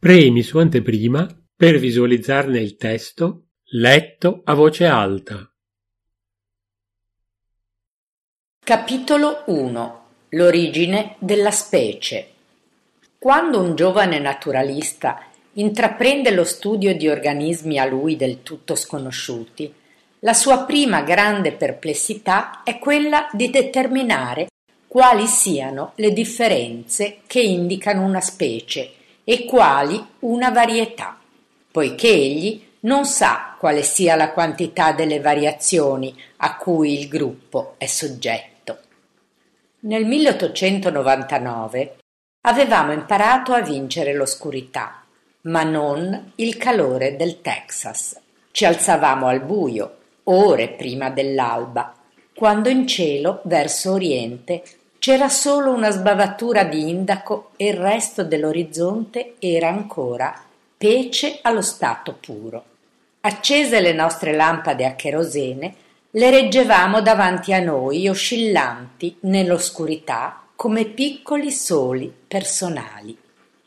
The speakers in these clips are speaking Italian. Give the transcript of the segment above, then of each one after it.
Premi su anteprima per visualizzarne il testo letto a voce alta. Capitolo 1. L'origine della specie. Quando un giovane naturalista intraprende lo studio di organismi a lui del tutto sconosciuti, la sua prima grande perplessità è quella di determinare quali siano le differenze che indicano una specie e quali una varietà, poiché egli non sa quale sia la quantità delle variazioni a cui il gruppo è soggetto. Nel 1899 avevamo imparato a vincere l'oscurità, ma non il calore del Texas. Ci alzavamo al buio, ore prima dell'alba, quando in cielo, verso oriente, c'era solo una sbavatura di indaco e il resto dell'orizzonte era ancora pece allo stato puro. Accese le nostre lampade a cherosene, le reggevamo davanti a noi, oscillanti nell'oscurità come piccoli soli personali.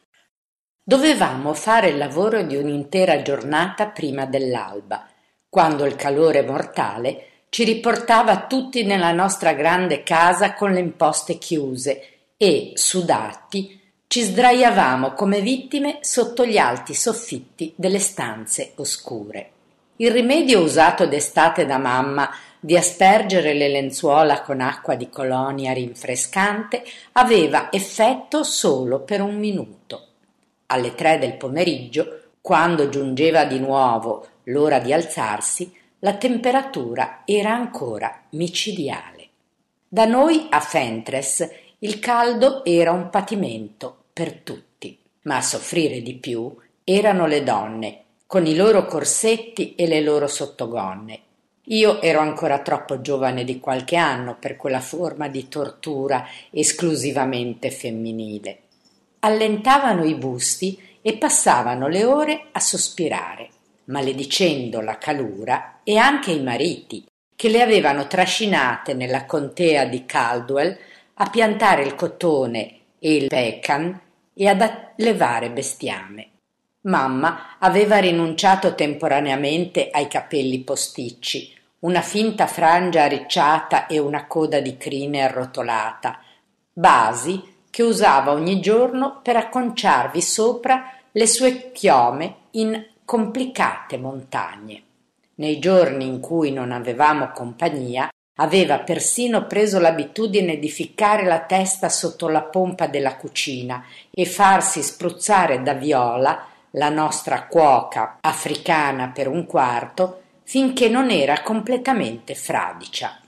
Dovevamo fare il lavoro di un'intera giornata prima dell'alba, quando il calore mortale ci riportava tutti nella nostra grande casa con le imposte chiuse e, sudati, ci sdraiavamo come vittime sotto gli alti soffitti delle stanze oscure. Il rimedio usato d'estate da mamma di aspergere le lenzuola con acqua di colonia rinfrescante aveva effetto solo per un minuto. Alle 3 del pomeriggio, quando giungeva di nuovo l'ora di alzarsi, la temperatura era ancora micidiale. Da noi a Fentres il caldo era un patimento per tutti, ma a soffrire di più erano le donne, con i loro corsetti e le loro sottogonne. Io ero ancora troppo giovane di qualche anno per quella forma di tortura esclusivamente femminile. Allentavano i busti e passavano le ore a sospirare, maledicendo la calura e anche i mariti, che le avevano trascinate nella contea di Caldwell a piantare il cotone e il pecan e ad allevare bestiame. Mamma aveva rinunciato temporaneamente ai capelli posticci, una finta frangia arricciata e una coda di crine arrotolata, basi che usava ogni giorno per acconciarvi sopra le sue chiome in complicate montagne. Nei giorni in cui non avevamo compagnia, aveva persino preso l'abitudine di ficcare la testa sotto la pompa della cucina e farsi spruzzare da Viola, la nostra cuoca africana per un quarto, finché non era completamente fradicia.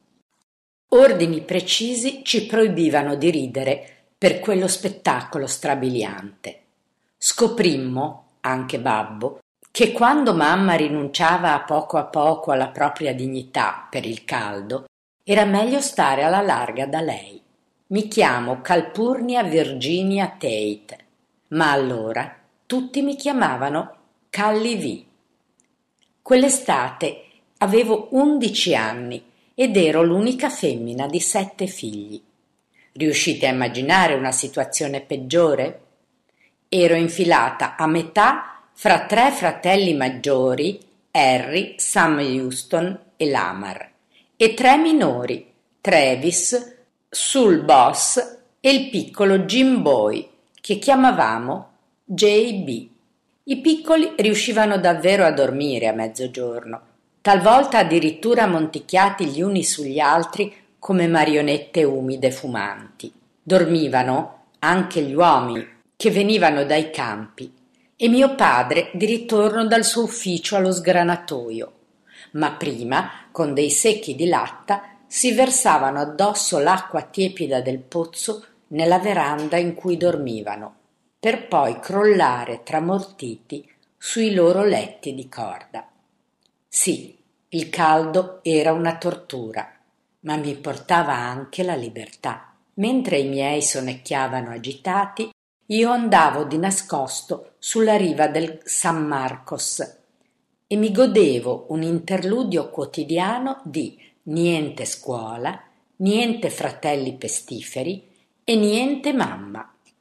Ordini precisi ci proibivano di ridere per quello spettacolo strabiliante. Scoprimmo, anche babbo, che quando mamma rinunciava a poco alla propria dignità per il caldo, era meglio stare alla larga da lei. Mi chiamo Calpurnia Virginia Tate, ma allora tutti mi chiamavano Callie V. Quell'estate avevo 11 anni ed ero l'unica femmina di 7 figli. Riuscite a immaginare una situazione peggiore? Ero infilata a metà fra 3 fratelli maggiori, Harry, Sam Houston e Lamar, e 3 minori, Travis, Sul Boss e il piccolo Jim Boy, che chiamavamo JB. I piccoli riuscivano davvero a dormire a mezzogiorno, talvolta addirittura monticchiati gli uni sugli altri come marionette umide fumanti. Dormivano anche gli uomini che venivano dai campi e mio padre di ritorno dal suo ufficio allo sgranatoio, ma prima, con dei secchi di latta, si versavano addosso l'acqua tiepida del pozzo nella veranda in cui dormivano, per poi crollare tramortiti sui loro letti di corda. Sì, il caldo era una tortura, ma mi portava anche la libertà. Mentre i miei sonnecchiavano agitati, io andavo di nascosto sulla riva del San Marcos e mi godevo un interludio quotidiano di niente scuola, niente fratelli pestiferi e niente mamma.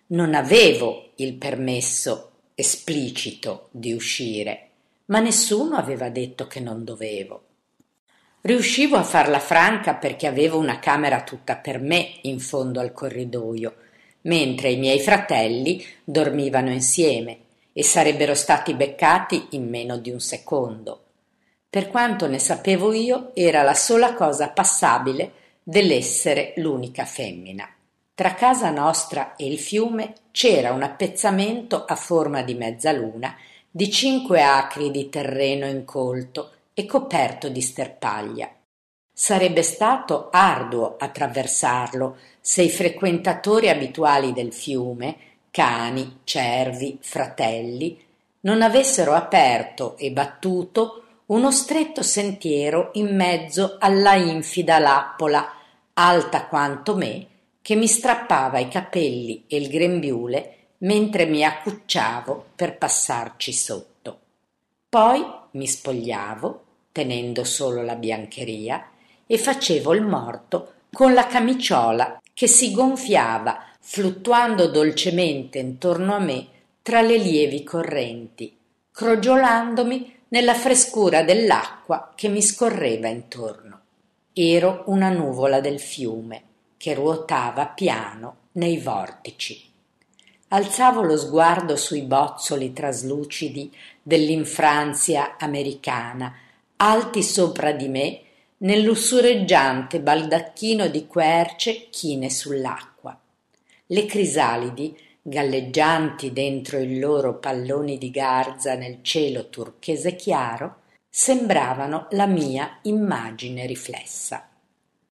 Non avevo il permesso esplicito di uscire, ma nessuno aveva detto che non dovevo. Riuscivo a farla franca perché avevo una camera tutta per me in fondo al corridoio, mentre i miei fratelli dormivano insieme e sarebbero stati beccati in meno di un secondo. Per quanto ne sapevo io, era la sola cosa passabile dell'essere l'unica femmina. Tra casa nostra e il fiume c'era un appezzamento a forma di mezzaluna di 5 acri di terreno incolto e coperto di sterpaglia. Sarebbe stato arduo attraversarlo se i frequentatori abituali del fiume, cani, cervi, fratelli, non avessero aperto e battuto uno stretto sentiero in mezzo alla infida lappola, alta quanto me, che mi strappava i capelli e il grembiule mentre mi accucciavo per passarci sotto. Poi mi spogliavo, tenendo solo la biancheria, e facevo il morto con la camiciola che si gonfiava, fluttuando dolcemente intorno a me tra le lievi correnti, crogiolandomi nella frescura dell'acqua che mi scorreva intorno. Ero una nuvola del fiume che ruotava piano nei vortici. Alzavo lo sguardo sui bozzoli traslucidi dell'infranzia americana, alti sopra di me nel lussureggiante baldacchino di querce chine sull'acqua. Le crisalidi, galleggianti dentro i loro palloni di garza nel cielo turchese chiaro, sembravano la mia immagine riflessa.